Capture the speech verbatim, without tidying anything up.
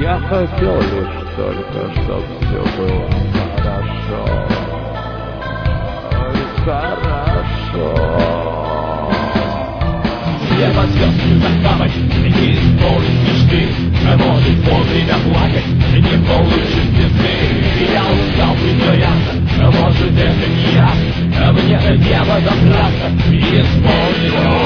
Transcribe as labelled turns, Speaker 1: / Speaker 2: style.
Speaker 1: Я хотел лишь только, чтоб все было хорошо. Хорошо.
Speaker 2: Небо звезд закапать, не исполнить мечты. А может вовремя плакать, не получишь звезды. Я устал притворяться, а может это не я. А мне-то небо забраться, не исполнить.